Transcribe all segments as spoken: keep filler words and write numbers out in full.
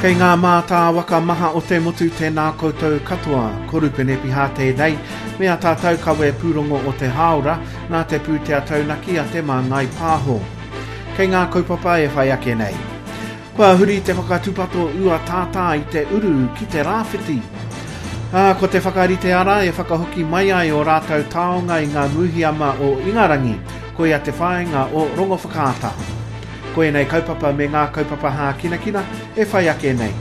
Kei ngā mātā waka maha o te motu tēnā koutou katoa, korupene piha tēnei, mea tātou kawe pūrongo o te haora, nā te pūtea taunaki a te mā ngai pāho. Kei ngā kaupapa e whai ake nei. Kua huri te whakatupato ua tātā i te uru ki te rāwhiti. Ah, ko te whakarite ara e whakahoki mai ai o rātou taonga i ngā muhiama o Ingarangi, ko ia te whaenga o rongo whakaata. Koe nei kaupapa me ngā kaupapa hā kina kina e whai ake nei.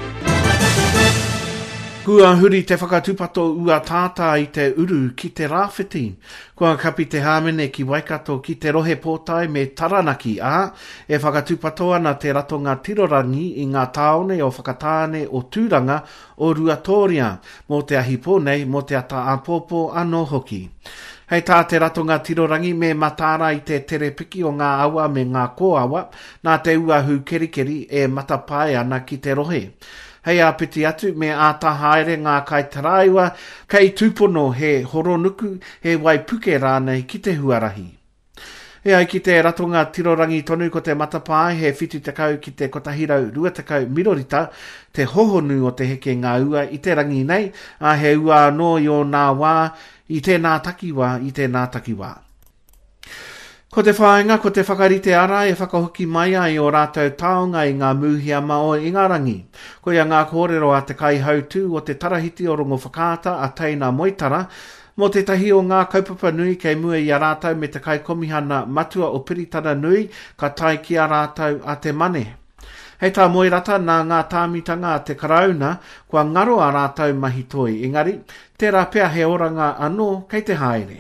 Kua huri te whakatupato ua tātā i te uru ki te rāwhiti. Kua kapi te hāmene ki Waikato ki te rohe pōtai me Taranaki a e whakatupato ana te ratonga tirorangi i ngā taone o whakatāne o tūranga o Ruatoria mō te ahi pōnei mō te ata apōpō anō hoki. Hei tā te ratonga tirorangi me matara i te terepiki o ngā awa me ngā kōawa, nā te uahu kerikeri e matapae ana ki te rohe. Hei āpiti atu me āta haere ngā kai taraiwa, kei tūpono he horonuku he waipuke rānei ki te huarahi. E ai ki te ratonga tirorangi tonu ko te matapae he whitu te kau ki te kotahirau rua te kau mirorita, te hohonu o te heke ngā ua i te rangi nei, a he ua anō i o nā wā, i tēnā takiwā, i tēnā takiwā. Ko te whaenga, ko te whakarite ara e whakahoki mai ai o rātou taonga i ngā muhiama o Ingarangi. Ko ia ngā kōrero a te kai hautū o te tarahiti o rongo whakaata a teina moitara, mo te tahi o ngā kaupapa nui kei mua i a rātou me te kai komihana matua o piritana nui ka tai ki a rātou a te mane. Hei tā moirata nā ngā tāmitanga a te karauna, kua ngaro a rātou mahi toi. Engari, tērā pea he oranga anō kei te haere.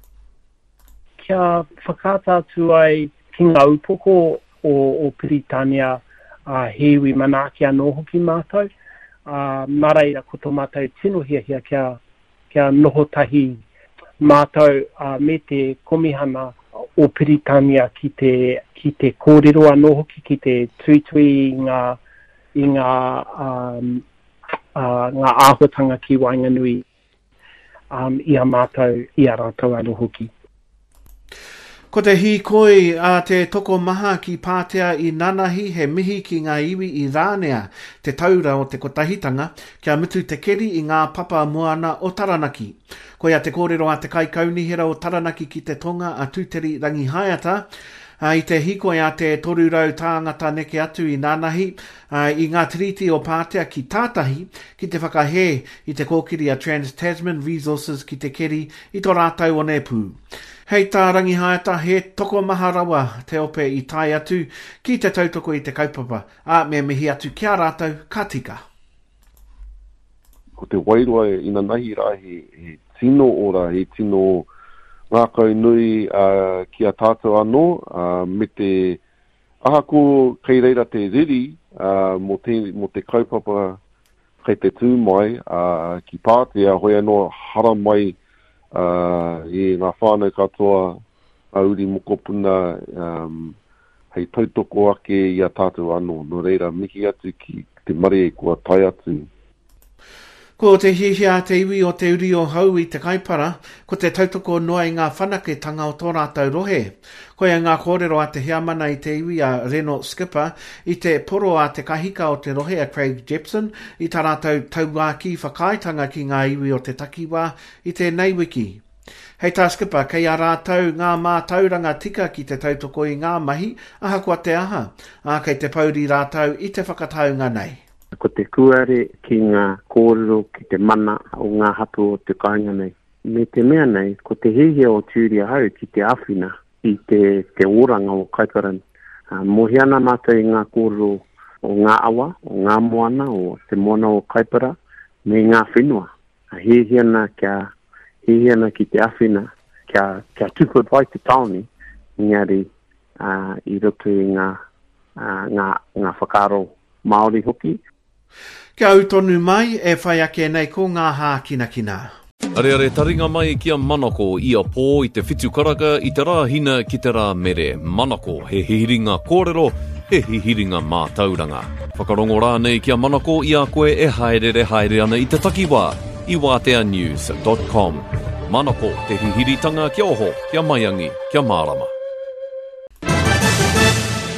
Kia whakata atu ai ki ngā upoko o, o Piritania uh, hewi manaki anō hoki mātou. Uh, Maraira ko tō mātou tino hia hia kia, kia noho tahi mātou uh, me te komihana o Piritania ki te, ki te kōrero anō hoki, ki te tuitui i ngā, i ngā, um, uh, ngā āhuatanga ki Wainganui um, i a mātou, i a rātou anō hoki. Ko te hīkoi a te toko maha ki Pātea i Nanahi he mihi ki ngā iwi i Rānea, te taura o te kotahitanga, kia mutu te keri i ngā papa moana o Taranaki. Ko ia te kōrero a te kai kaunihera o Taranaki ki te tonga a tūteri rangi haiata, uh, i te hīkoi a te torurau tāngata neke atu i Nanahi, uh, i ngā tiriti o Pātea ki Tātahi, ki te whakahe i te kōkiri a Trans-Tasman Resources ki te keri i tō rātau o Nepū. Hei tā rangi haeta he toko maha rawa te ope i tai atu ki te tautoko i te kaupapa, a me mihi atu kia rātou ka tika. Ko te wairua ina nahi rā he, he tino ora, he tino ngā kau nui uh, ki a tātou anō, uh, me te ahako kei reira te riri uh, mo, te, mo te kaupapa kei te tū mai uh, ki Pātea hoi anō hara mai Uh, i ngā whānau katoa auri mokopuna um, hei tautoko ake i a tātou anō. No reira, miki atu ki te mare kua tai atu. Ko te hihia te iwi o te uri o hau i te kaipara, ko te tautoko noa i ngā whanaketanga o tō rātou rohe. Ko ia ngā kōrero a te hiamana i te iwi a Reno Skipper, i te poro a te kahika o te rohe a Craig Jepson, i tā rātou tauaki whakaitanga ki ngā iwi o te takiwā i te Neiwiki. Hei tā Skipper, kei a rātou ngā mātauranga tika ki te tautoko i ngā mahi, aha kua te aha, a kei te pauri rātou i te whakataunga nei. Ko te kuare ki ngā kōrero ki te mana o ngā hatu o te kāinga nei. Me te mea nei, ko te hihia o tūria hau ki te awhina i te, te oranga o Kaiparani. Uh, mohiana mātou i ngā kōrero o ngā awa, o ngā moana, o te moana o Kaipara, me ngā whenua. Uh, hihiana, kia, hihiana ki te awhina, kia, kia tupu vai te taoni, ngari uh, i roto i ngā, uh, ngā, ngā whakaro Māori hoki. Kia utonu mai e whai ake nei ko ngā hā kina kina. Are are taringa mai ki a Manako i a pō i te whitu karaka i te rā hina ki te rā mere. Manako, he hihiringa kōrero, he hihiringa mātauranga. Whakarongo rā nei ki a Manako i a koe e haerere haere ana i te takiwā i wātea news dot com. Manako, te hihiritanga kia oho, kia maiangi, kia mārama.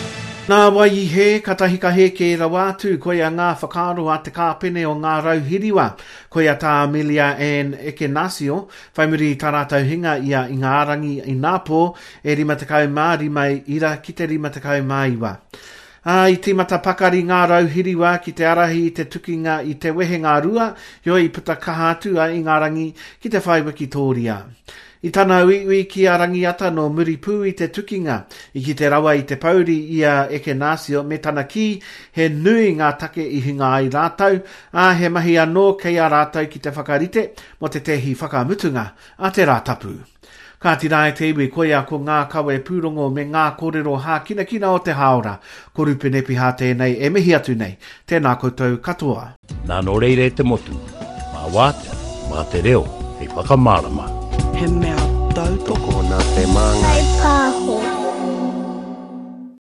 Nā wai I he, katahika he ke rawatu, koe a ngā whakaro a te kāpene o ngā rauhiriwa, koe a tā Amelia Ann Ekenasio, whaimiri tā rātau hinga ia I ngā arangi I Nāpō, e rima takau mā rimai ira ki te rima takau mā iwa. Ah, I te mata pakari ngā rauhiriwa ki te arahi I te tukinga I te wehe ngā rua, yo I puta kahatu a I ngā rangi ki te whaiwaki tōria. I tana uiui ki a rangi ata no muripu I te tukinga, I ki te rawa I te pauri ia Ekenasio me tana ki he nui ngā take I hinga ai rātau, a he mahi anō kei a rātau ki te whakarite mo te tehi whakamutunga a te rātapu. Ka tira e te iwi koe a ko ngā kawe pūrongo me ngā kōrero hā kina kina o te haora, ko rupenepi hā tēnei e mihi atu nei, tēnā koutou katoa. Nā no reire te motu, mā wātea, mā te reo, hei whakamārama. He mea tau toko nā te māngai. Hei pāho.